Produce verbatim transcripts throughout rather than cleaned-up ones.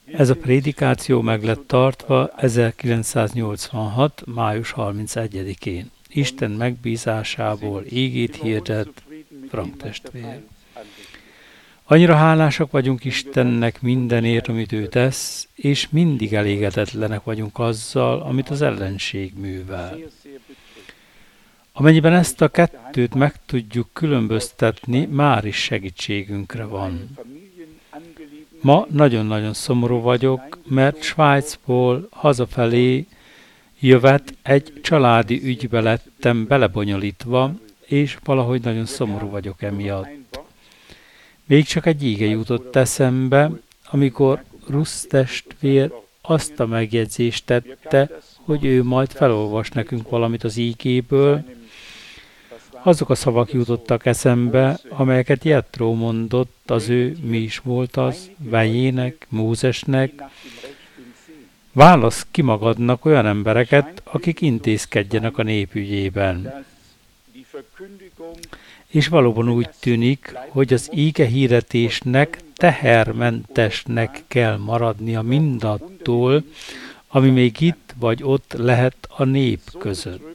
Ez a prédikáció meg lett tartva ezerkilencszáznyolcvanhat. május harmincegyedikén. Isten megbízásából ígét hirdet Frank testvér. Annyira hálásak vagyunk Istennek mindenért, amit ő tesz, és mindig elégedetlenek vagyunk azzal, amit az ellenség művel. Amennyiben ezt a kettőt meg tudjuk különböztetni, már is segítségünkre van. Ma nagyon-nagyon szomorú vagyok, mert Svájcból hazafelé jövet egy családi ügybe lettem belebonyolítva, és valahogy nagyon szomorú vagyok emiatt. Még csak egy íge jutott eszembe, amikor Rusz testvér azt a megjegyzést tette, hogy ő majd felolvas nekünk valamit az ígéből. Azok a szavak jutottak eszembe, amelyeket Jetró mondott, az ő, mi is volt az, vejének, Mózesnek. Válasz ki magadnak olyan embereket, akik intézkedjenek a népügyében. És valóban úgy tűnik, hogy az íge hirdetésnek tehermentesnek kell maradnia mindattól, ami még itt vagy ott lehet a nép között.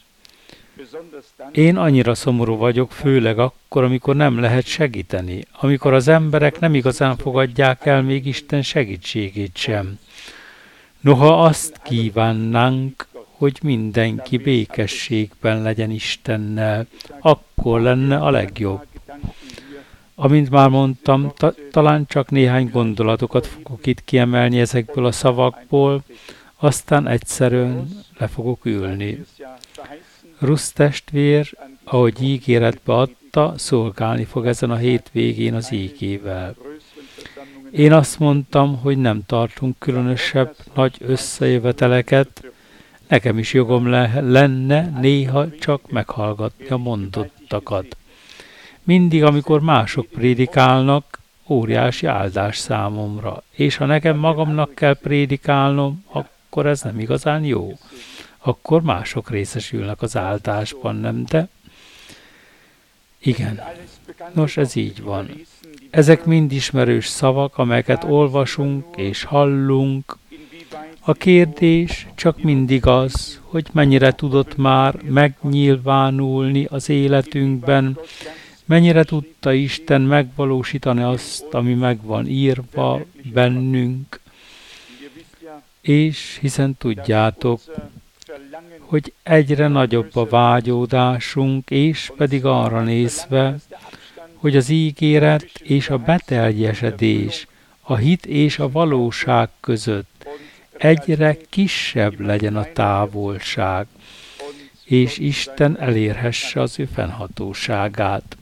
Én annyira szomorú vagyok, főleg akkor, amikor nem lehet segíteni, amikor az emberek nem igazán fogadják el még Isten segítségét sem. Noha azt kívánnánk, hogy mindenki békességben legyen Istennel, akkor lenne a legjobb. Amint már mondtam, ta- talán csak néhány gondolatokat fogok itt kiemelni ezekből a szavakból, aztán egyszerűen le fogok ülni. Rusz testvér, ahogy ígéretbe adta, szolgálni fog ezen a hétvégén az ígével. Én azt mondtam, hogy nem tartunk különösebb nagy összejöveteleket, nekem is jogom le- lenne néha csak meghallgatni a mondottakat. Mindig, amikor mások prédikálnak, óriási áldás számomra, és ha nekem magamnak kell prédikálnom, akkor ez nem igazán jó. Akkor mások részesülnek az áldásban, nem? De igen, nos, ez így van. Ezek mind ismerős szavak, amelyeket olvasunk és hallunk. A kérdés csak mindig az, hogy mennyire tudott már megnyilvánulni az életünkben, mennyire tudta Isten megvalósítani azt, ami meg van írva bennünk. És hiszen tudjátok, hogy egyre nagyobb a vágyódásunk, és pedig arra nézve, hogy az ígéret és a beteljesedés, a hit és a valóság között egyre kisebb legyen a távolság, és Isten elérhesse az ő fennhatóságát.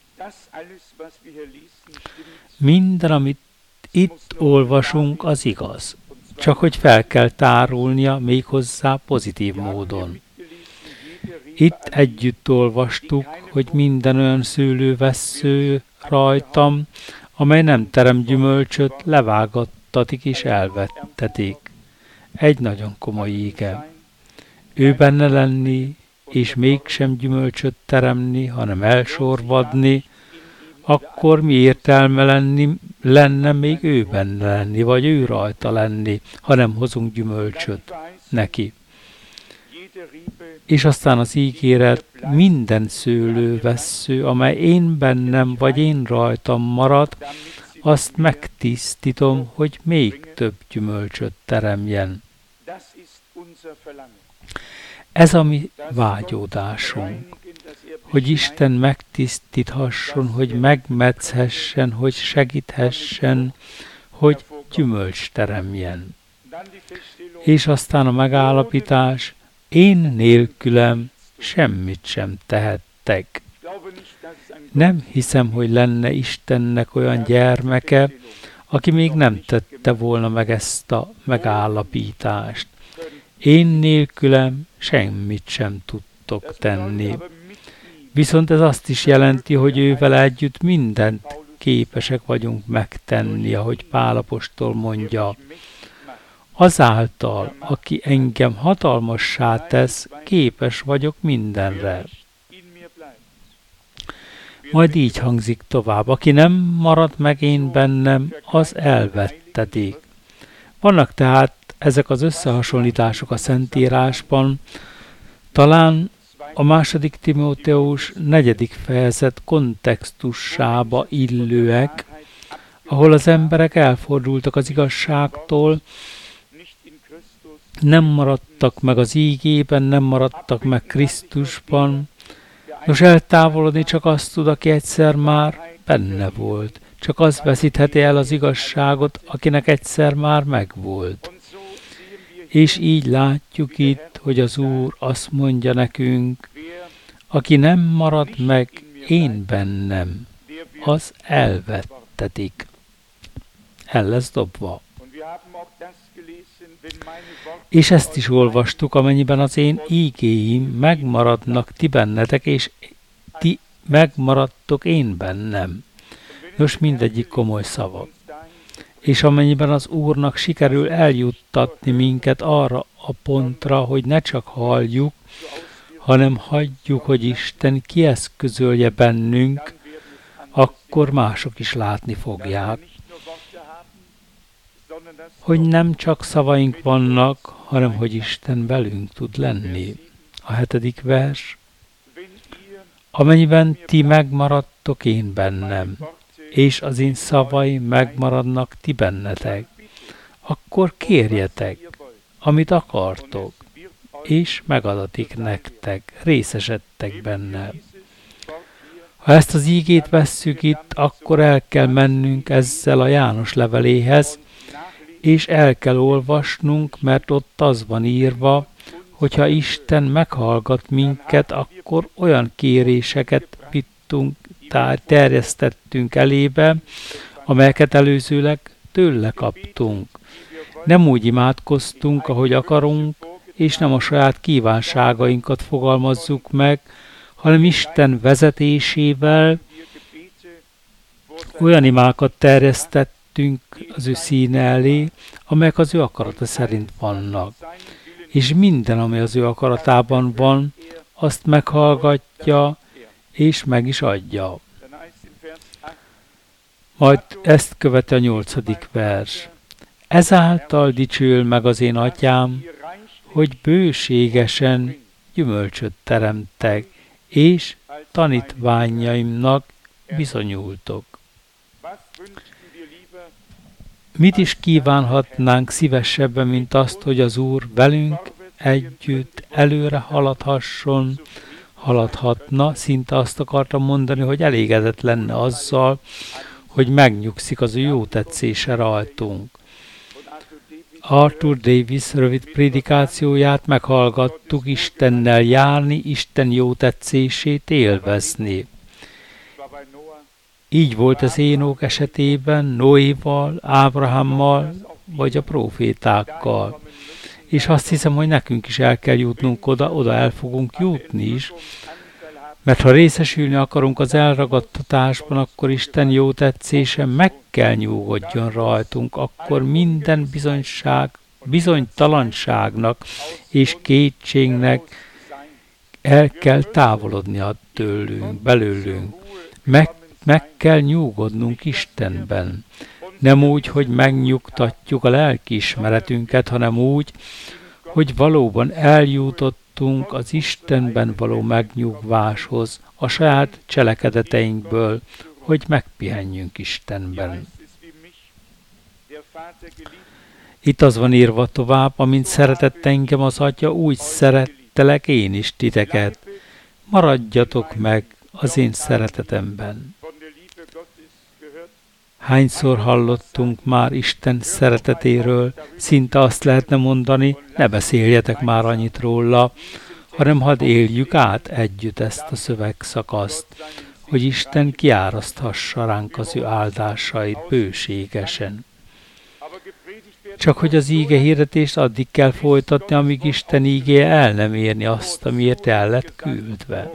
Minden, amit itt olvasunk, az igaz, csak hogy fel kell tárulnia méghozzá pozitív módon. Itt együtt olvastuk, hogy minden olyan szőlővessző rajtam, amely nem terem gyümölcsöt, levágattatik és elvettetik. Egy nagyon komoly íge. Ő benne lenni, és mégsem gyümölcsöt teremni, hanem elsorvadni, akkor mi értelme lenni, lenne még ő benne lenni, vagy ő rajta lenni, ha nem hozunk gyümölcsöt neki. És aztán az ígéret, minden szőlővessző, amely én bennem, vagy én rajtam marad, azt megtisztítom, hogy még több gyümölcsöt teremjen. Ez a mi vágyódásunk, hogy Isten megtisztíthasson, hogy megmetszhessen, hogy segíthessen, hogy gyümölcs teremjen. És aztán a megállapítás, én nélkülem semmit sem tehettek. Nem hiszem, hogy lenne Istennek olyan gyermeke, aki még nem tette volna meg ezt a megállapítást. Én nélkülem semmit sem tudtok tenni. Viszont ez azt is jelenti, hogy ővel együtt mindent képesek vagyunk megtenni, ahogy Pál apostol mondja. Azáltal, aki engem hatalmassá tesz, képes vagyok mindenre. Majd így hangzik tovább, aki nem marad meg én bennem, az elvettetik. Vannak tehát ezek az összehasonlítások a Szentírásban, talán a második Timóteus negyedik fejezet kontextusába illőek, ahol az emberek elfordultak az igazságtól, nem maradtak meg az ígében, nem maradtak meg Krisztusban. Nos, eltávolodni csak azt tud, aki egyszer már benne volt. Csak az veszítheti el az igazságot, akinek egyszer már megvolt. És így látjuk itt, hogy az Úr azt mondja nekünk, aki nem marad meg én bennem, az elvettetik. El lesz dobva. És ezt is olvastuk, amennyiben az én ígéim megmaradnak ti bennetek, és ti megmaradtok én bennem. Nos, mindegyik komoly szava. És amennyiben az Úrnak sikerül eljuttatni minket arra a pontra, hogy ne csak halljuk, hanem hagyjuk, hogy Isten kieszközölje bennünk, akkor mások is látni fogják, hogy nem csak szavaink vannak, hanem hogy Isten velünk tud lenni. A hetedik vers. Amennyiben ti megmaradtok én bennem, és az én szavaim megmaradnak ti bennetek, akkor kérjetek, amit akartok, és megadatik nektek, részesedtek benne. Ha ezt az ígét vesszük itt, akkor el kell mennünk ezzel a János leveléhez, és el kell olvasnunk, mert ott az van írva, hogyha Isten meghallgat minket, akkor olyan kéréseket vittünk, terjesztettünk elébe, amelyeket előzőleg tőle kaptunk. Nem úgy imádkoztunk, ahogy akarunk, és nem a saját kívánságainkat fogalmazzuk meg, hanem Isten vezetésével olyan imákat terjesztettünk az ő színe elé, amelyek az ő akarata szerint vannak. És minden, ami az ő akaratában van, azt meghallgatja, és meg is adja. Majd ezt követi a nyolcadik vers. Ezáltal dicsőül meg az én atyám, hogy bőségesen gyümölcsöt teremtek, és tanítványaimnak bizonyultok. Mit is kívánhatnánk szívesebben, mint azt, hogy az Úr velünk együtt előre haladhasson, haladhatna, szinte azt akartam mondani, hogy elégedett lenne azzal, hogy megnyugszik az ő jó tetszése rajtunk. Arthur Davis rövid prédikációját meghallgattuk, Istennel járni, Isten jó tetszését élvezni. Így volt az Énok esetében, Noéval, Ábrahámmal, vagy a prófétákkal. És azt hiszem, hogy nekünk is el kell jutnunk oda, oda el fogunk jutni is, mert ha részesülni akarunk az elragadtatásban, akkor Isten jó tetszése meg kell nyugodjon rajtunk, akkor minden bizonyság, bizonytalanságnak és kétségnek el kell távolodnia tőlünk, belőlünk. Meg, meg kell nyugodnunk Istenben. Nem úgy, hogy megnyugtatjuk a lelkiismeretünket, hanem úgy, hogy valóban eljutottunk az Istenben való megnyugváshoz, a saját cselekedeteinkből, hogy megpihenjünk Istenben. Itt az van írva tovább, amint szeretett engem az Atya, úgy szerettelek én is titeket. Maradjatok meg az én szeretetemben. Hányszor hallottunk már Isten szeretetéről, szinte azt lehetne mondani, ne beszéljetek már annyit róla, hanem hadd éljük át együtt ezt a szövegszakaszt, hogy Isten kiáraszthassa ránk az ő áldásait bőségesen. Csak hogy az íge hirdetést addig kell folytatni, amíg Isten ígéje el nem érni azt, amiért el lett küldve.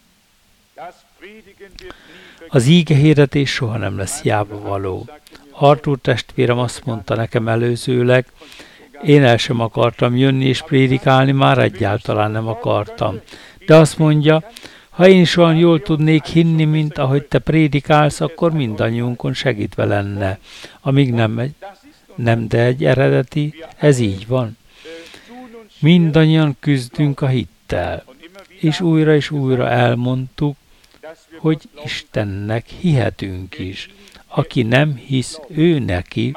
Az íge hirdetés soha nem lesz hiába való. Arthur testvérem azt mondta nekem előzőleg, én el sem akartam jönni és prédikálni, már egyáltalán nem akartam. De azt mondja, ha én is olyan jól tudnék hinni, mint ahogy te prédikálsz, akkor mindannyiunkon segítve lenne. Amíg nem megy. Nem, de egy eredeti, ez így van. Mindannyian küzdünk a hittel, és újra és újra elmondtuk, hogy Istennek hihetünk is. Aki nem hisz ő neki,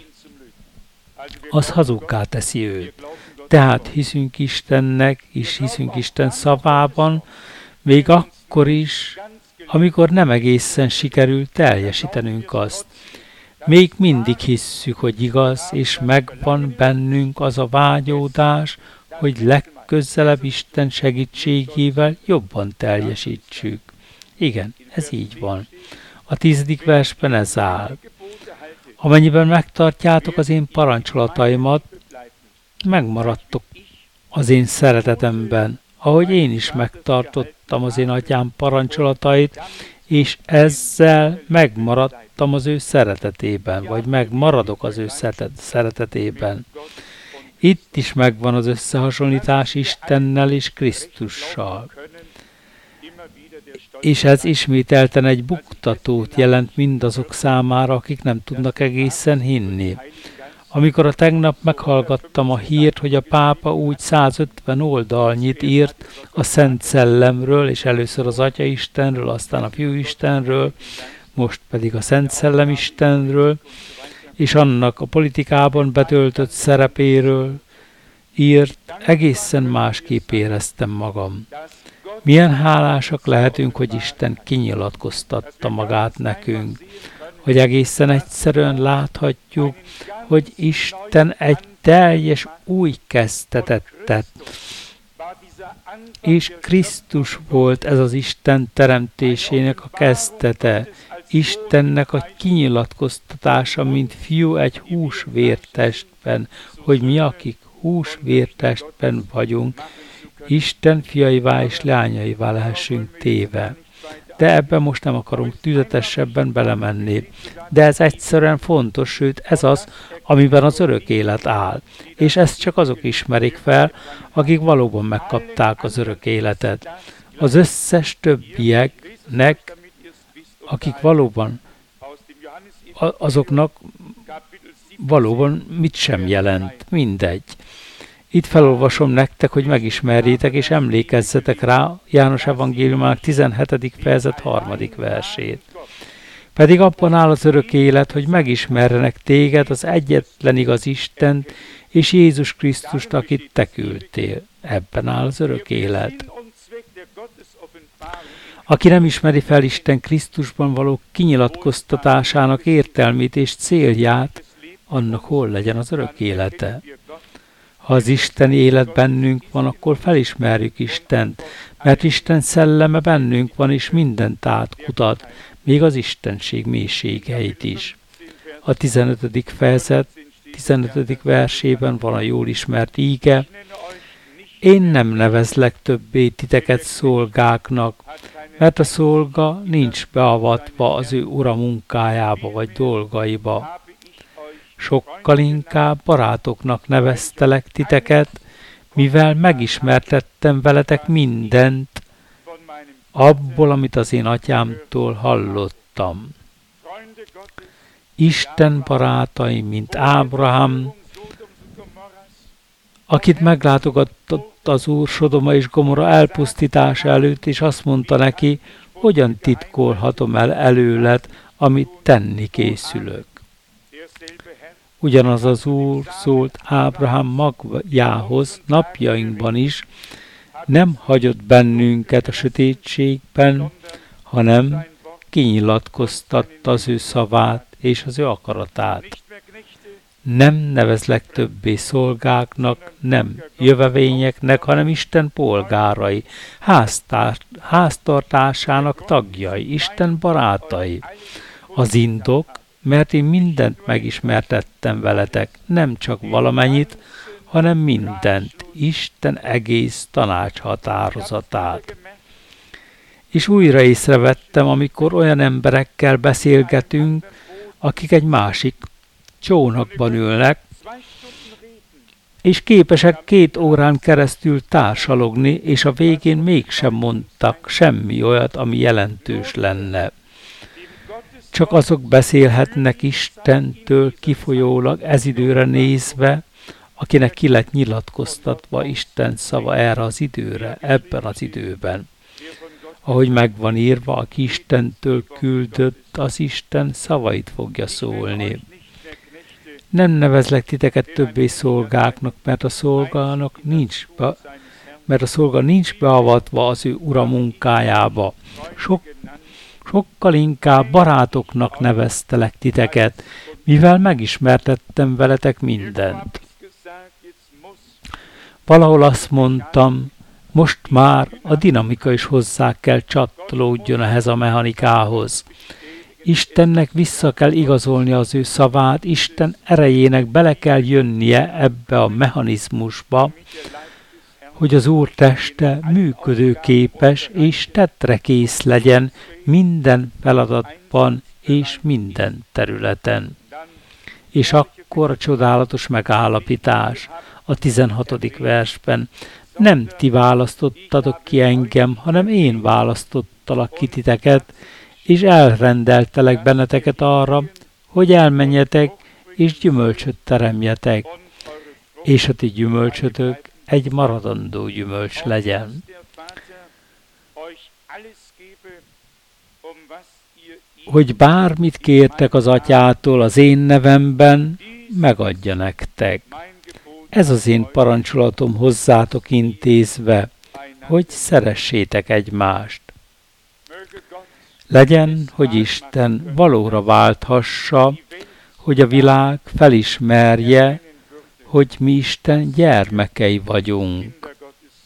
az hazugká teszi őt. Tehát hiszünk Istennek, és hiszünk Isten szavában, még akkor is, amikor nem egészen sikerül teljesítenünk azt. Még mindig hisszük, hogy igaz, és megvan bennünk az a vágyódás, hogy legközelebb Isten segítségével jobban teljesítsük. Igen, ez így van. A tizedik versben ez áll. Amennyiben megtartjátok az én parancsolataimat, megmaradtok az én szeretetemben, ahogy én is megtartottam az én atyám parancsolatait, és ezzel megmaradtam az ő szeretetében, vagy megmaradok az ő szeretetében. Itt is megvan az összehasonlítás Istennel és Krisztussal. És ez ismételten egy buktatót jelent mindazok számára, akik nem tudnak egészen hinni. Amikor a tegnap meghallgattam a hírt, hogy a pápa úgy százötven oldalnyit írt a Szent Szellemről, és először az Atya Istenről, aztán a Fiú Istenről, most pedig a Szent Szellem Istenről, és annak a politikában betöltött szerepéről írt, egészen másképp éreztem magam. Milyen hálásak lehetünk, hogy Isten kinyilatkoztatta magát nekünk, hogy egészen egyszerűen láthatjuk, hogy Isten egy teljes új kezdetet tett. És Krisztus volt ez az Isten teremtésének a kezdete, Istennek a kinyilatkoztatása, mint fiú egy húsvértestben, hogy mi, akik húsvértestben vagyunk, Isten fiaivá és leányaivá lehessünk téve. De ebben most nem akarunk tüzetesebben belemenni. De ez egyszerűen fontos, sőt ez az, amiben az örök élet áll. És ezt csak azok ismerik fel, akik valóban megkapták az örök életet. Az összes többieknek, akik valóban, azoknak valóban mit sem jelent, mindegy. Itt felolvasom nektek, hogy megismerjétek és emlékezzetek rá János evangéliumának tizenhetedik fejezet harmadik versét. Pedig abban áll az örök élet, hogy megismerjenek téged, az egyetlen igaz Istent, és Jézus Krisztust, akit te küldtél. Ebben áll az örök élet. Aki nem ismeri fel Isten Krisztusban való kinyilatkoztatásának értelmét és célját, annak hol legyen az örök élete? Ha az isteni élet bennünk van, akkor felismerjük Istent, mert Isten szelleme bennünk van, és mindent átkutat, még az istenség mélységeit is. A tizenötödik fejezet tizenötödik versében van a jól ismert íge: Én nem nevezlek többé titeket szolgáknak, mert a szolga nincs beavatva az ő ura munkájába vagy dolgaiba. Sokkal inkább barátoknak neveztelek titeket, mivel megismertettem veletek mindent, abból, amit az én atyámtól hallottam. Isten barátai, mint Ábrahám, akit meglátogatott az Úr Sodoma és Gomorra elpusztítása előtt, és azt mondta neki, hogyan titkolhatom el előled, amit tenni készülök. Ugyanaz az Úr szólt Ábrahám magjához napjainkban is, nem hagyott bennünket a sötétségben, hanem kinyilatkoztatta az ő szavát és az ő akaratát. Nem nevezlek többé szolgáknak, nem jövevényeknek, hanem Isten polgárai, háztár, háztartásának tagjai, Isten barátai. Az indok, mert én mindent megismertettem veletek, nem csak valamennyit, hanem mindent, Isten egész tanácshatározatát. És újra észrevettem, amikor olyan emberekkel beszélgetünk, akik egy másik csónakban ülnek, és képesek két órán keresztül társalogni, és a végén mégsem mondtak semmi olyat, ami jelentős lenne. Csak azok beszélhetnek Istentől kifolyólag ez időre nézve, akinek ki lett nyilatkoztatva Isten szava erre az időre, ebben az időben. Ahogy megvan írva, aki Istentől küldött, az Isten szavait fogja szólni. Nem nevezlek titeket többé szolgáknak, mert a szolgának nincs be, mert a szolga nincs beavatva az ő ura munkájába. Sok, sokkal inkább barátoknak neveztelek titeket, mivel megismertettem veletek mindent. Valahol azt mondtam, most már a dinamika is hozzá kell csatolódjon ehhez a mechanikához. Istennek vissza kell igazolni az ő szavát, Isten erejének bele kell jönnie ebbe a mechanizmusba, hogy az Úr teste működőképes és tetrekész legyen minden feladatban és minden területen. És akkor a csodálatos megállapítás a tizenhatodik versben: nem ti választottatok ki engem, hanem én választottalak ki titeket, és elrendeltelek benneteket arra, hogy elmenjetek, és gyümölcsöt teremjetek, és a ti gyümölcsötök egy maradandó gyümölcs legyen. Hogy bármit kértek az atyától az én nevemben, megadja nektek. Ez az én parancsolatom hozzátok intézve, hogy szeressétek egymást. Legyen, hogy Isten valóra válthassa, hogy a világ felismerje, hogy mi Isten gyermekei vagyunk.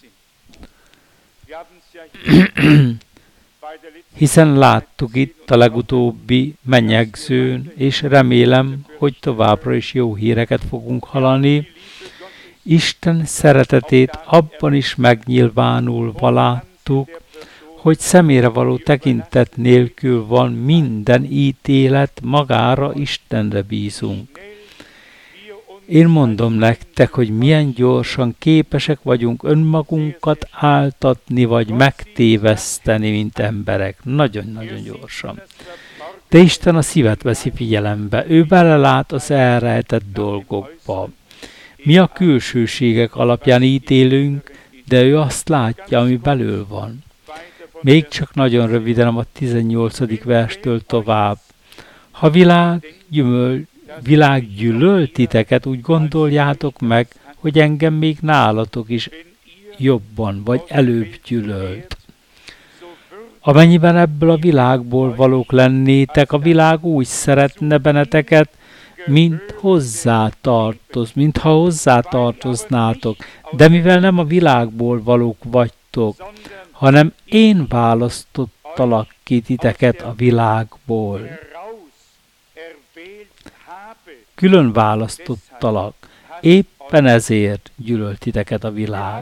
Hiszen láttuk itt a legutóbbi menyegzőn, és remélem, hogy továbbra is jó híreket fogunk hallani. Isten szeretetét abban is megnyilvánulva láttuk, hogy személyre való tekintet nélkül van minden ítélet, magára Istenre bízunk. Én mondom nektek, hogy milyen gyorsan képesek vagyunk önmagunkat áltatni, vagy megtéveszteni, mint emberek. Nagyon-nagyon gyorsan. De Isten a szívet veszi figyelembe. Ő belelát az elrejtett dolgokba. Mi a külsőségek alapján ítélünk, de ő azt látja, ami belül van. Még csak nagyon röviden a tizennyolcadik verstől tovább. Ha világ, gyümöl, világ gyűlöl titeket, úgy gondoljátok meg, hogy engem még nálatok is jobban vagy előbb gyűlölt. Amennyiben ebből a világból valók lennétek, a világ úgy szeretne benneteket, mint hozzátartoz, mintha hozzátartoznátok. De mivel nem a világból valók vagytok, hanem én választottalak ki titeket a világból. Külön választottalak, éppen ezért gyűlölt titeket a világ.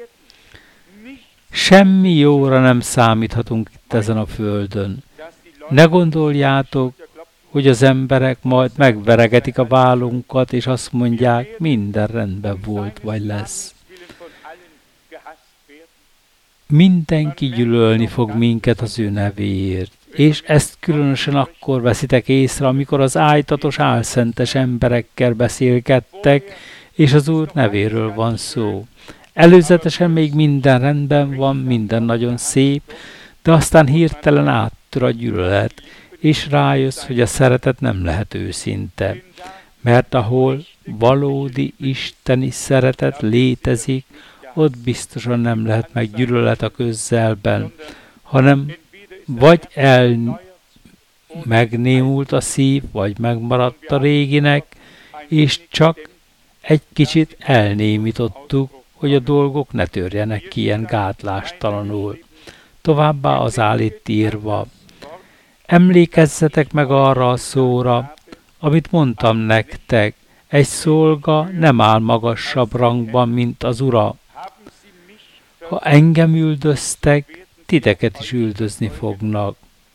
Semmi jóra nem számíthatunk itt ezen a földön. Ne gondoljátok, hogy az emberek majd megveregetik a vállunkat, és azt mondják, minden rendben volt, vagy lesz. Mindenki gyűlölni fog minket az ő nevéért, és ezt különösen akkor veszitek észre, amikor az ájtatos álszentes emberekkel beszélgettek, és az Úr nevéről van szó. Előzetesen még minden rendben van, minden nagyon szép, de aztán hirtelen áttör a gyűlölet, és rájössz, hogy a szeretet nem lehet őszinte. Mert ahol valódi isteni szeretet létezik, ott biztosan nem lehet meg gyűlölet a közelben, hanem vagy el megnémult a szív, vagy megmaradt a réginek, és csak egy kicsit elnémítottuk, hogy a dolgok ne törjenek ki ilyen gátlástalanul. Továbbá az áll itt írva: emlékezzetek meg arra a szóra, amit mondtam nektek, egy szolga nem áll magasabb rangban, mint az ura. Ha engem üldöztek, titeket is üldözni fognak.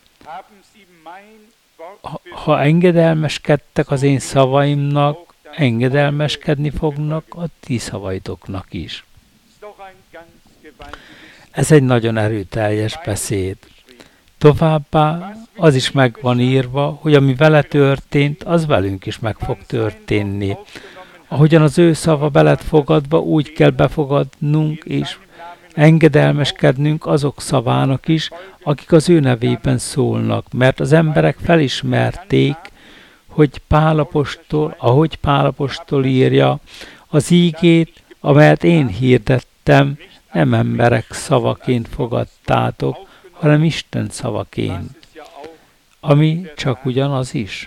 Ha, ha engedelmeskedtek az én szavaimnak, engedelmeskedni fognak a ti szavaitoknak is. Ez egy nagyon erőteljes beszéd. Továbbá az is meg van írva, hogy ami vele történt, az velünk is meg fog történni. Ahogyan az ő szava belet fogadva, úgy kell befogadnunk és engedelmeskednünk azok szavának is, akik az ő nevében szólnak, mert az emberek felismerték, hogy Pál apostol, ahogy Pál apostol írja, az ígét, amelyet én hirdettem, nem emberek szavaként fogadtátok, hanem Isten szavaként, ami csak ugyanaz is.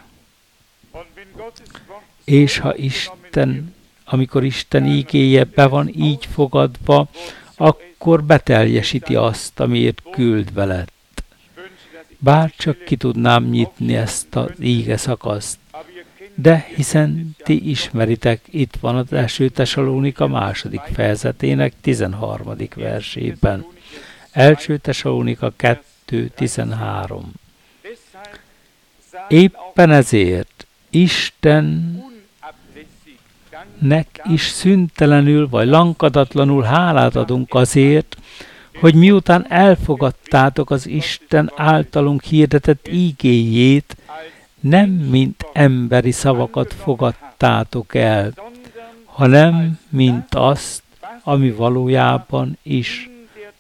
És ha Isten, amikor Isten ígéje be van így fogadva, akkor beteljesíti azt, amiért küldve lett. Bár csak ki tudnám nyitni ezt az íge szakaszt, de hiszen ti ismeritek, itt van az első Tesalónika második fejezetének tizenharmadik versében. első Tesalónika kettő tizenhárom. Éppen ezért Istennek is szüntelenül vagy lankadatlanul hálát adunk azért, hogy miután elfogadtátok az Isten általunk hirdetett ígéjét, nem mint emberi szavakat fogadtátok el, hanem mint azt, ami valójában is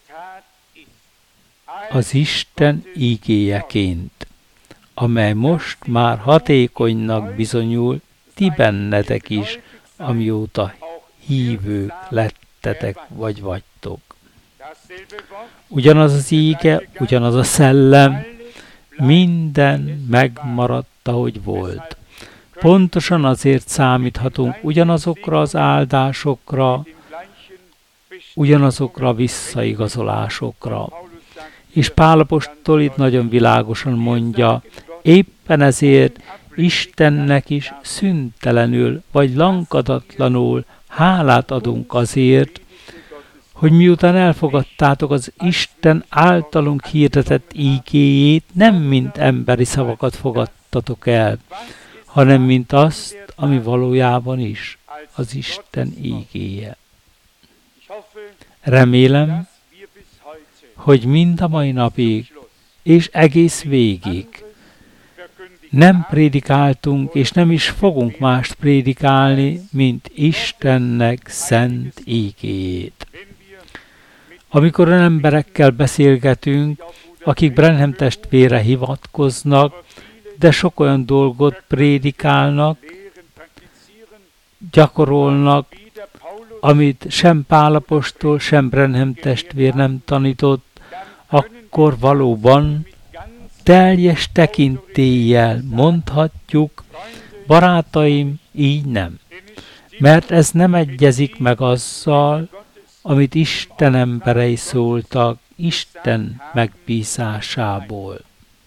az Isten ígéjeként, amely most már hatékonynak bizonyul ti bennetek is, amióta hívők lettetek vagy vagytok. Ugyanaz az íge, ugyanaz a szellem, minden megmaradt, ahogy volt. Pontosan azért számíthatunk ugyanazokra az áldásokra, ugyanazokra a visszaigazolásokra. És Pál apostol itt nagyon világosan mondja, éppen ezért Istennek is szüntelenül vagy lankadatlanul hálát adunk azért, hogy miután elfogadtátok az Isten általunk hirdetett ígéjét, nem mint emberi szavakat fogadtatok el, hanem mint azt, ami valójában is az Isten ígéje. Remélem, hogy mind a mai napig és egész végig nem prédikáltunk, és nem is fogunk mást prédikálni, mint Istennek szent ígéjét. Amikor olyan emberekkel beszélgetünk, akik Branham testvére hivatkoznak, de sok olyan dolgot prédikálnak, gyakorolnak, amit sem Pál apostol, sem Branham testvér nem tanított, akkor valóban teljes tekintéllyel mondhatjuk, barátaim, így nem. Mert ez nem egyezik meg azzal, amit Isten emberei szóltak Isten megbízásából.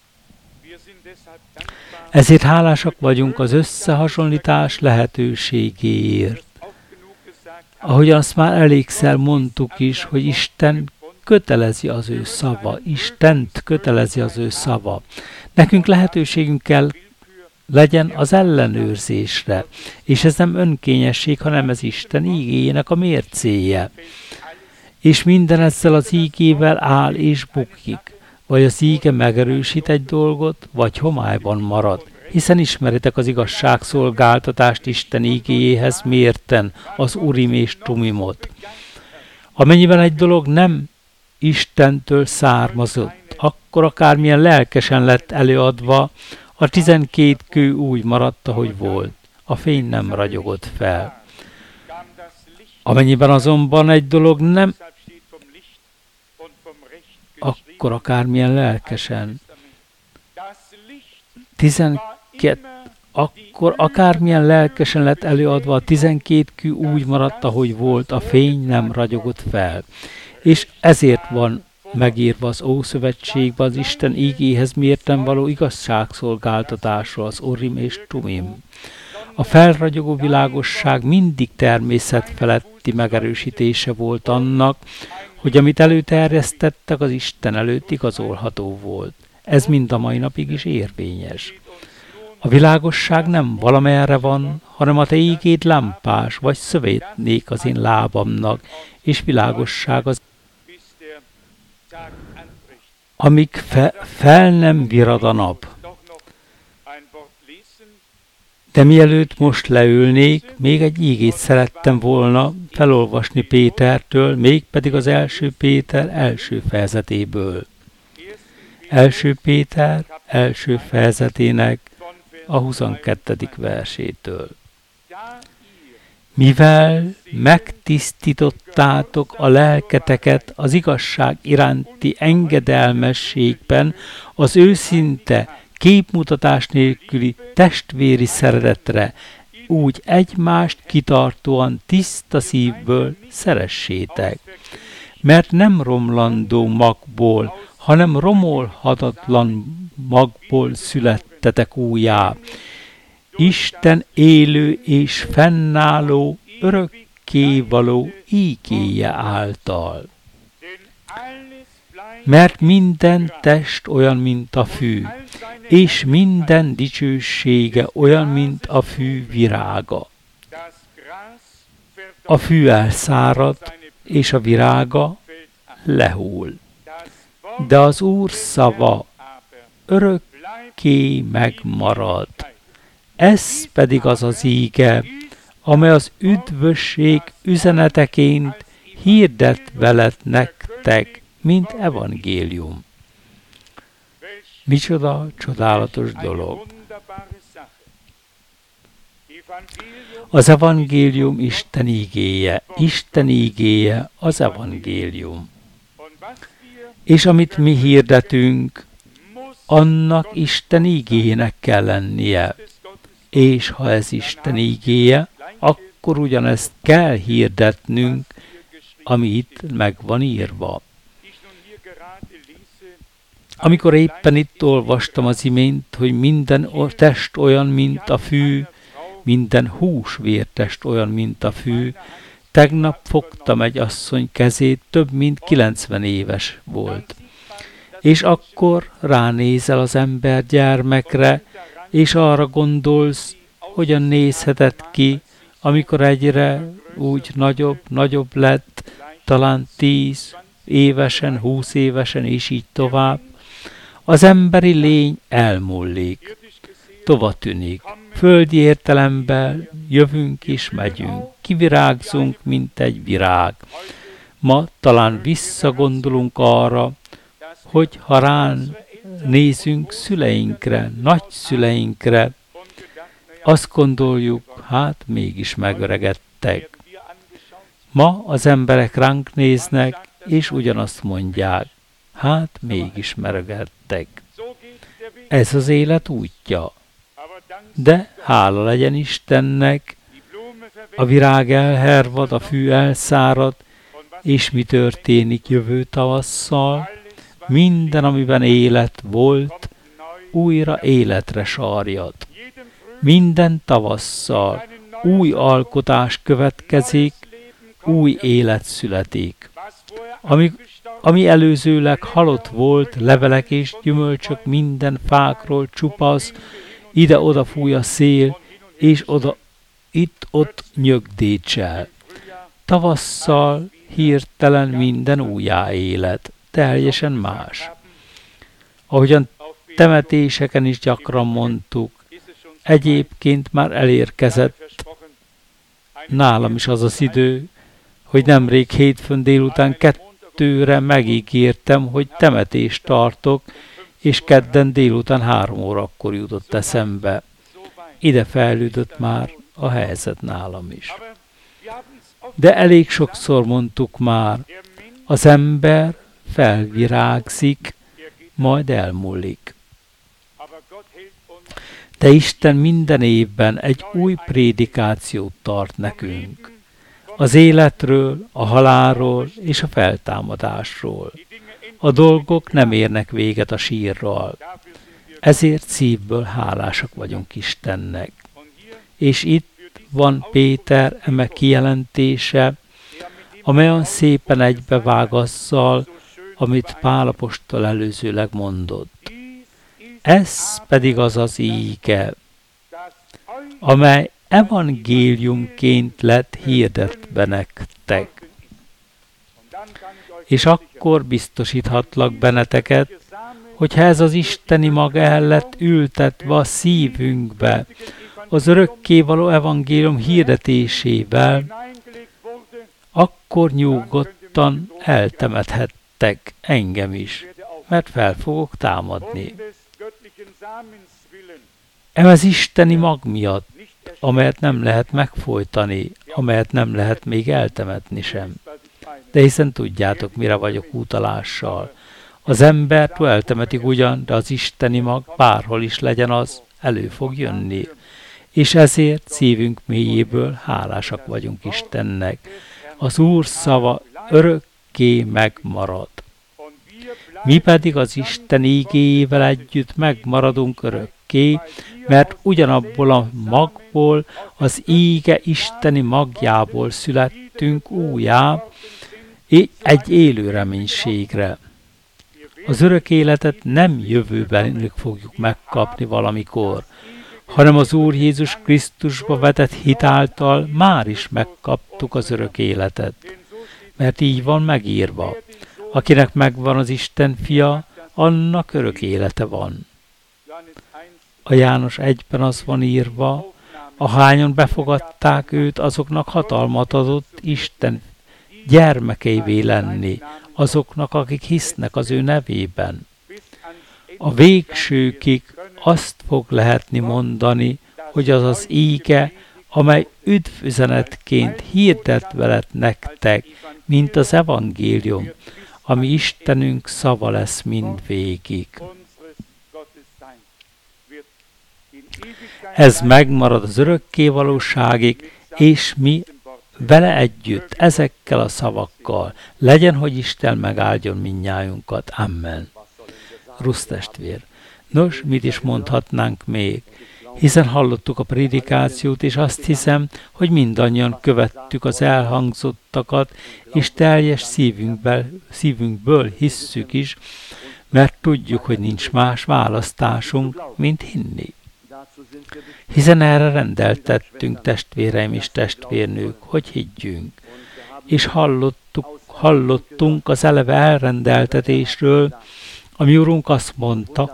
Ezért hálásak vagyunk az összehasonlítás lehetőségéért. Ahogy azt már elégszer mondtuk is, hogy Isten kötelezi az ő szava, Istent kötelezi az ő szava. Nekünk lehetőségünk kell legyen az ellenőrzésre, és ez nem önkényesség, hanem ez Isten ígéjének a mércéje. És minden ezzel az ígével áll és bukik, vagy az íge megerősít egy dolgot, vagy homályban marad, hiszen ismeritek az igazságszolgáltatást Isten ígéjéhez mérten, az Urim és Tumimot. Amennyiben egy dolog nem Istentől származott, akkor akármilyen lelkesen lett előadva, a tizenkét kő úgy maradt, ahogy volt. A fény nem ragyogott fel. Amennyiben azonban egy dolog nem, akkor akármilyen lelkesen. Tizenkét, akkor akármilyen lelkesen lett előadva, a tizenkét kő úgy maradt, ahogy volt, a fény nem ragyogott fel. És ezért van megírva az Ószövetségben az Isten ígéhez mérten való igazságszolgáltatásról, az Urim és Tumim. A felragyogó világosság mindig természet feletti megerősítése volt annak, hogy amit előterjesztettek, az Isten előtt igazolható volt. Ez mind a mai napig is érvényes. A világosság nem valamerre van, hanem a te ígéd lámpás, vagy szövétnék az én lábamnak, és világosság az amíg fe, fel nem virad a nap. De mielőtt most leülnék, még egy ígét szerettem volna felolvasni Pétertől, mégpedig az első Péter első fejezetéből. Első Péter első fejezetének a huszonkettedik versétől. Mivel megtisztítottátok a lelketeket az igazság iránti engedelmességben, az őszinte, képmutatás nélküli testvéri szeretetre, úgy egymást kitartóan tiszta szívből szeressétek. Mert nem romlandó magból, hanem romolhatatlan magból születtetek újjá. Isten élő és fennálló, örökkévaló ígéje által. Mert minden test olyan, mint a fű, és minden dicsősége olyan, mint a fű virága. A fű elszárad, és a virága lehull. De az Úr szava örökké megmarad. Ez pedig az az íge, amely az üdvösség üzeneteként hirdet veled nektek, mint evangélium. Micsoda csodálatos dolog! Az evangélium Isten ígéje, Isten ígéje az evangélium. És amit mi hirdetünk, annak Isten ígéjének kell lennie. És ha ez Isten ígéje, akkor ugyanezt kell hirdetnünk, ami itt meg van írva. Amikor éppen itt olvastam az imént, hogy minden test olyan, mint a fű, minden húsvértest olyan, mint a fű, tegnap fogtam egy asszony kezét, több mint kilencven éves volt. És akkor ránézel az ember gyermekre, és arra gondolsz, hogyan nézhetett ki, amikor egyre úgy nagyobb, nagyobb lett, talán tíz évesen, húsz évesen, és így tovább. Az emberi lény elmúlik, tovatűnik. Földi értelemben jövünk és megyünk, kivirágzunk, mint egy virág. Ma talán visszagondolunk arra, hogy ha rán nézünk szüleinkre, nagyszüleinkre, azt gondoljuk, hát mégis megöregedtek. Ma az emberek ránk néznek, és ugyanazt mondják, hát mégis megöregedtek. Ez az élet útja. De hála legyen Istennek, a virág elhervad, a fű elszárad, és mi történik jövő tavasszal? Minden, amiben élet volt, újra életre sarjad. Minden tavasszal új alkotás következik, új élet születik. Ami, ami előzőleg halott volt, levelek és gyümölcsök minden fákról csupasz, ide-oda fúj a szél, és oda, itt-ott nyögdécsel. Tavasszal hirtelen minden újjá élet, teljesen más. Ahogyan temetéseken is gyakran mondtuk, egyébként már elérkezett nálam is az az idő, hogy nemrég hétfőn délután kettőre megígértem, hogy temetést tartok, és kedden délután három órakor jutott eszembe. Ide fejlődött már a helyzet nálam is. De elég sokszor mondtuk már, az ember felvirágzik, majd elmúlik. De Isten minden évben egy új prédikációt tart nekünk. Az életről, a halálról és a feltámadásról. A dolgok nem érnek véget a sírral. Ezért szívből hálásak vagyunk Istennek. És itt van Péter eme kijelentése, amely olyan szépen egybevág azzal, amit Pál apostol előzőleg mondott. Ez pedig az az íge, amely evangéliumként lett hirdetve nektek. És akkor biztosíthatlak benneteket, hogyha ez az isteni mag el lett ültetve a szívünkbe, az örökkévaló evangélium hirdetésével, akkor nyugodtan eltemethettek engem is, mert fel fogok támadni. Ez az isteni mag miatt, amelyet nem lehet megfojtani, amelyet nem lehet még eltemetni sem. De hiszen tudjátok, mire vagyok utalással. Az embert eltemetik ugyan, de az isteni mag, bárhol is legyen az, elő fog jönni. És ezért szívünk mélyéből hálásak vagyunk Istennek. Az Úr szava örökké megmarad. Mi pedig az Isten ígéjével együtt megmaradunk örökké, mert ugyanabból a magból, az íge isteni magjából születtünk újjá, egy élő reménységre. Az örök életet nem jövőben fogjuk megkapni valamikor, hanem az Úr Jézus Krisztusba vetett hit által már is megkaptuk az örök életet. Mert így van megírva, akinek megvan az Isten fia, annak örök élete van. A János egyben az van írva, ahányan befogadták őt, azoknak hatalmat adott Isten gyermekeivé lenni, azoknak, akik hisznek az ő nevében. A végsőkig azt fog lehetni mondani, hogy az az íge, amely üdvüzenetként hirdetve lett nektek, mint az evangélium, ami Istenünk szava lesz mindvégig. Ez megmarad az örökké valóságig, és mi vele együtt, ezekkel a szavakkal, legyen, hogy Isten megáldjon mindnyájunkat. Amen. Rusz testvér. Nos, mit is mondhatnánk még? Hiszen hallottuk a prédikációt, és azt hiszem, hogy mindannyian követtük az elhangzottakat, és teljes szívünkből, szívünkből hisszük is, mert tudjuk, hogy nincs más választásunk, mint hinni. Hiszen erre rendeltettünk, testvéreim és testvérnők, hogy higgyünk. És hallottuk, hallottunk az eleve elrendeltetésről, ami Urunk azt mondta,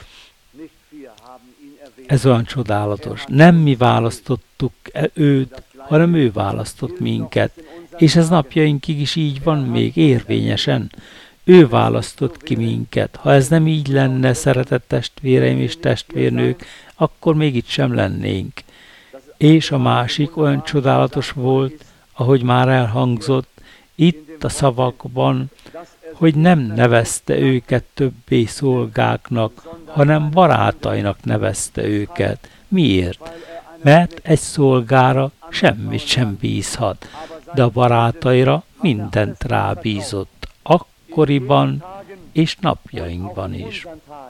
ez olyan csodálatos. Nem mi választottuk őt, hanem ő választott minket. És ez napjainkig is így van még érvényesen. Ő választott ki minket. Ha ez nem így lenne, szeretett testvéreim és testvérnők, akkor még itt sem lennénk. És a másik olyan csodálatos volt, ahogy már elhangzott, itt a szavakban, hogy nem nevezte őket többé szolgáknak, hanem barátainak nevezte őket. Miért? Mert egy szolgára semmit sem bízhat, de a barátaira mindent rábízott, akkoriban és napjainkban is.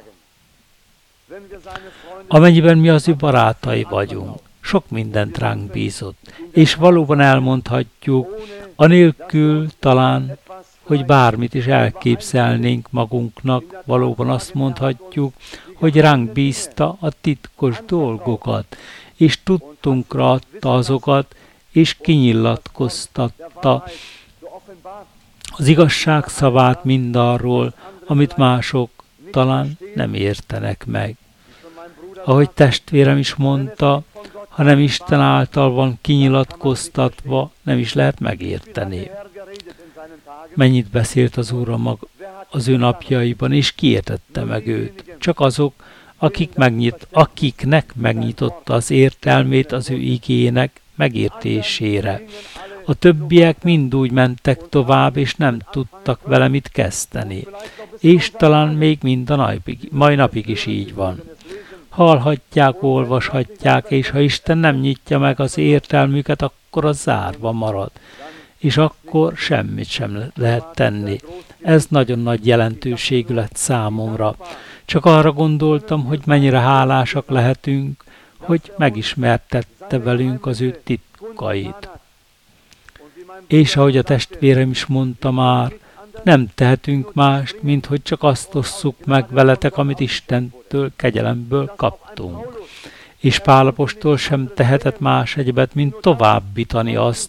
Amennyiben mi az ő barátai vagyunk, sok mindent ránk bízott, és valóban elmondhatjuk, anélkül talán, hogy bármit is elképzelnénk magunknak, valóban azt mondhatjuk, hogy ránk bízta a titkos dolgokat, és tudtunkra adta azokat, és kinyilatkoztatta az igazság szavát mindarról, amit mások talán nem értenek meg. Ahogy testvérem is mondta, ha nem Isten által van kinyilatkoztatva, nem is lehet megérteni. Mennyit beszélt az Úr mag az ő napjaiban, és ki értette meg őt? Csak azok, akik megnyit, akiknek megnyitotta az értelmét az ő igének megértésére. A többiek mind úgy mentek tovább, és nem tudtak vele mit kezdeni. És talán még mind a napig, mai napig is így van. Hallhatják, olvashatják, és ha Isten nem nyitja meg az értelmüket, akkor az zárva marad. És akkor semmit sem lehet tenni. Ez nagyon nagy jelentőségű lett számomra. Csak arra gondoltam, hogy mennyire hálásak lehetünk, hogy megismertette velünk az ő titkait. És ahogy a testvérem is mondta már, nem tehetünk mást, mint hogy csak azt osszuk meg veletek, amit Istentől, kegyelemből kaptunk. És Pál apostol sem tehetett más egyebet, mint továbbítani azt,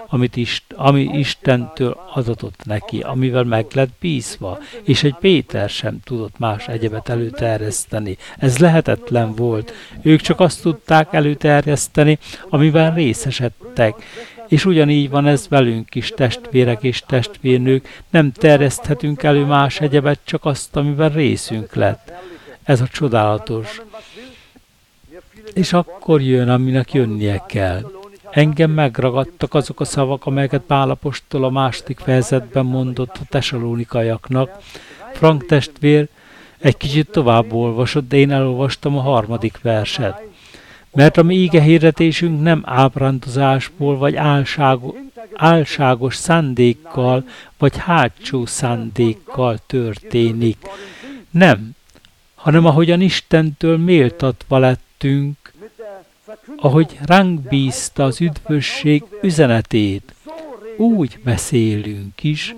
amit Ist, ami Istentől adatott neki, amivel meg lett bízva, és egy Péter sem tudott más egyebet előterjeszteni. Ez lehetetlen volt. Ők csak azt tudták előterjeszteni, amivel részesedtek. És ugyanígy van ez velünk is, testvérek és testvérnők, nem terjeszthetünk elő más egyebet, csak azt, amivel részünk lett. Ez a csodálatos. És akkor jön, aminek jönnie kell. Engem megragadtak azok a szavak, amelyeket Pál apostol a második fejezetben mondott a tesalónikaiaknak. Frank testvér egy kicsit tovább olvasott, de én elolvastam a harmadik verset. Mert a mi ígehirdetésünk nem ábrándozásból, vagy álságos, álságos szándékkal, vagy hátsó szándékkal történik. Nem, hanem ahogyan Istentől méltatva lettünk, ahogy ránk bízta az üdvösség üzenetét, úgy beszélünk is,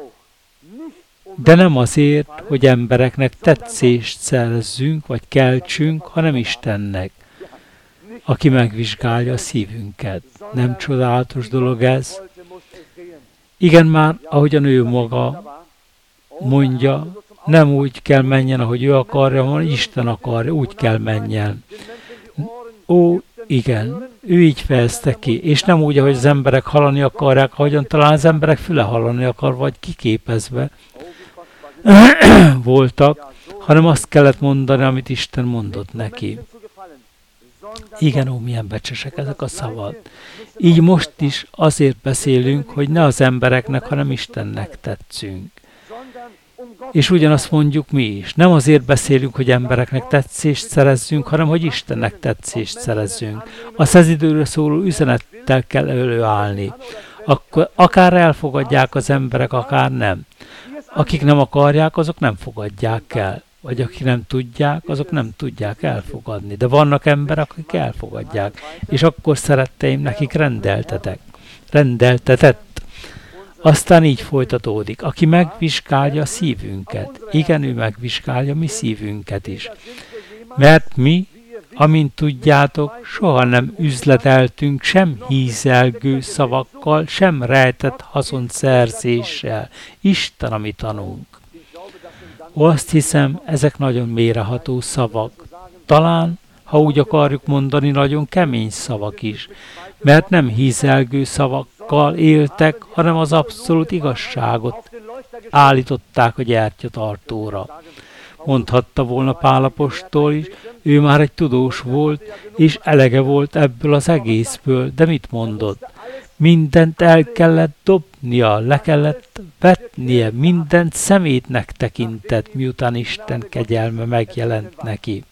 de nem azért, hogy embereknek tetszést szerezzünk, vagy keltsünk, hanem Istennek, aki megvizsgálja a szívünket. Nem csodálatos dolog ez? Igen, már ahogyan ő maga mondja, nem úgy kell menjen, ahogy ő akarja, hanem Isten akarja, úgy kell menjen. Ó, igen, ő így fejezte ki, és nem úgy, ahogy az emberek hallani akarják, ahogyan talán az emberek füle hallani akar, vagy kiképezve voltak, hanem azt kellett mondani, amit Isten mondott neki. Igen, ó, milyen becsesek ezek a szavak. Így most is azért beszélünk, hogy ne az embereknek, hanem Istennek tetszünk. És ugyanazt mondjuk mi is. Nem azért beszélünk, hogy embereknek tetszést szerezzünk, hanem hogy Istennek tetszést szerezzünk. A szezidőre szóló üzenettel kell előállni. Akkor akár elfogadják az emberek, akár nem. Akik nem akarják, azok nem fogadják el. Vagy akik nem tudják, azok nem tudják elfogadni. De vannak emberek, akik elfogadják. És akkor szeretteim, nekik rendeltetek. Rendeltetett. Aztán így folytatódik. Aki megvizsgálja a szívünket. Igen, ő megvizsgálja mi szívünket is. Mert mi, amint tudjátok, soha nem üzleteltünk sem hízelgő szavakkal, sem rejtett haszonszerzéssel. Isten, ami tanunk. Ó, azt hiszem, ezek nagyon mélyreható szavak. Talán, ha úgy akarjuk mondani, nagyon kemény szavak is. Mert nem hízelgő szavakkal éltek, hanem az abszolút igazságot állították a gyertyatartóra. Mondhatta volna Pál apostol is, ő már egy tudós volt, és elege volt ebből az egészből, de mit mondott? Mindent el kellett dobnia, le kellett vetnie, mindent szemétnek tekintett, miután Isten kegyelme megjelent neki.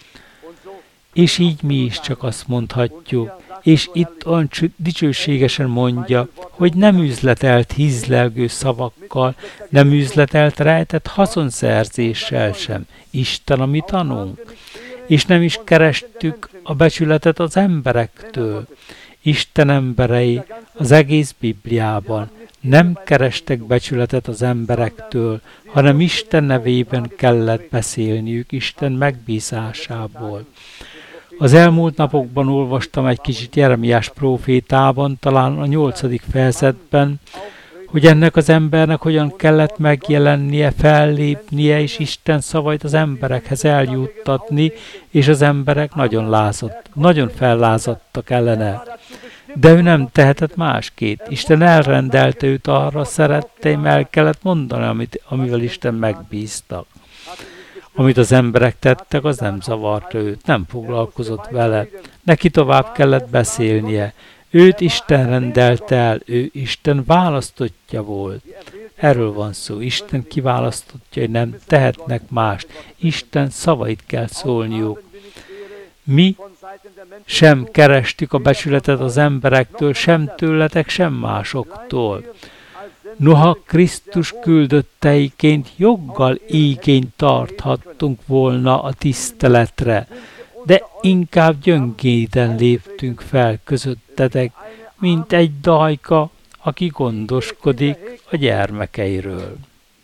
És így mi is csak azt mondhatjuk, és itt olyan dicsőségesen mondja, hogy nem üzletelt hízlelgő szavakkal, nem üzletelt rejtett haszonszerzéssel sem. Isten, a mi tanunk. És nem is kerestük a becsületet az emberektől. Isten emberei az egész Bibliában nem kerestek becsületet az emberektől, hanem Isten nevében kellett beszélniük, Isten megbízásából. Az elmúlt napokban olvastam egy kicsit Jeremiás prófétában, talán a nyolcadik fejezetben, hogy ennek az embernek hogyan kellett megjelennie, fellépnie, és Isten szavait az emberekhez eljuttatni, és az emberek nagyon lázadt, nagyon fellázadtak ellene. De ő nem tehetett másképp. Isten elrendelte őt arra, szeretteim, el kellett mondani, amit, amivel Isten megbíztak. Amit az emberek tettek, az nem zavarta őt, nem foglalkozott vele. Neki tovább kellett beszélnie. Őt Isten rendelte el, ő Isten választottja volt. Erről van szó. Isten kiválasztottja, hogy nem tehetnek mást. Isten szavait kell szólniuk. Mi sem kerestük a becsületet az emberektől, sem tőletek, sem másoktól. Noha Krisztus küldötteiként joggal igényt tarthattunk volna a tiszteletre, de inkább gyöngéden léptünk fel közöttetek, mint egy dajka, aki gondoskodik a gyermekeiről.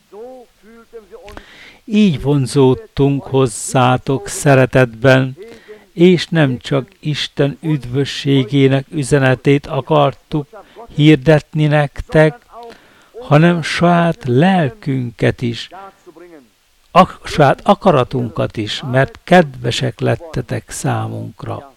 Így vonzódtunk hozzátok szeretetben, és nem csak Isten üdvösségének üzenetét akartuk hirdetni nektek, hanem saját lelkünket is, a saját akaratunkat is, mert kedvesek lettetek számunkra.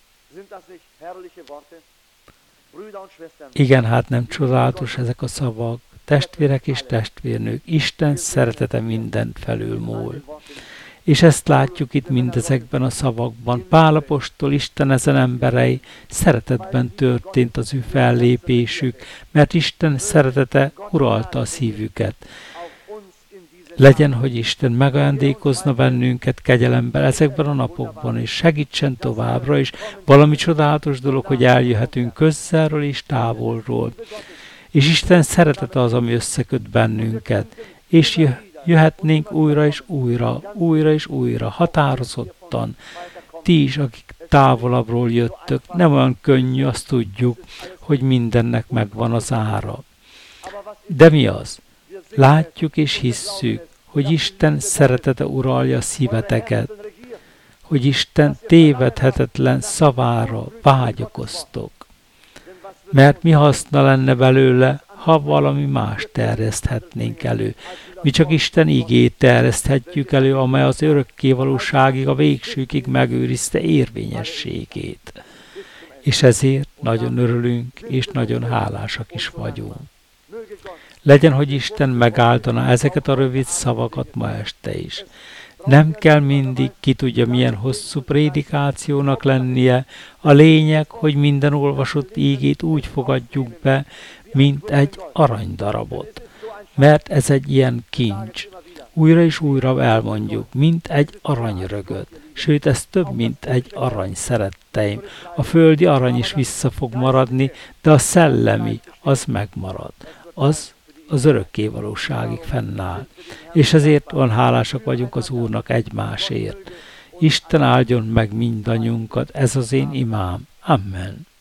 Igen, hát nem csodálatos ezek a szavak. Testvérek és testvérnők, Isten szeretete mindent felülmúl. És ezt látjuk itt mindezekben a szavakban. Pál apostol, Isten ezen emberei szeretetben történt az ő fellépésük, mert Isten szeretete uralta a szívüket. Legyen, hogy Isten megajándékozna bennünket kegyelemben ezekben a napokban, és segítsen továbbra is. Valami csodálatos dolog, hogy eljöhetünk közelről és távolról. És Isten szeretete az, ami összeköt bennünket. És jöhetnénk újra és újra, újra és újra, határozottan. Ti is, akik távolabbról jöttök, nem olyan könnyű, azt tudjuk, hogy mindennek megvan az ára. De mi az? Látjuk és hisszük, hogy Isten szeretete uralja a szíveteket, hogy Isten tévedhetetlen szavára vágyakoztok. Mert mi haszna lenne belőle, ha valami más terjeszthetnénk elő. Mi csak Isten igét terjeszthetjük elő, amely az örökkévalóságig, a végsőkig megőrizte érvényességét. És ezért nagyon örülünk, és nagyon hálásak is vagyunk. Legyen, hogy Isten megáldana ezeket a rövid szavakat ma este is. Nem kell mindig, ki tudja milyen hosszú prédikációnak lennie, a lényeg, hogy minden olvasott ígét úgy fogadjuk be, mint egy aranydarabot. Mert ez egy ilyen kincs. Újra és újra elmondjuk, mint egy aranyrögöt. Sőt, ez több, mint egy arany, szeretteim. A földi arany is vissza fog maradni, de a szellemi, az megmarad. Az az örökkévalóságig fennáll. És ezért olyan hálásak vagyunk az Úrnak egymásért. Isten áldjon meg mindannyiunkat, ez az én imám. Amen.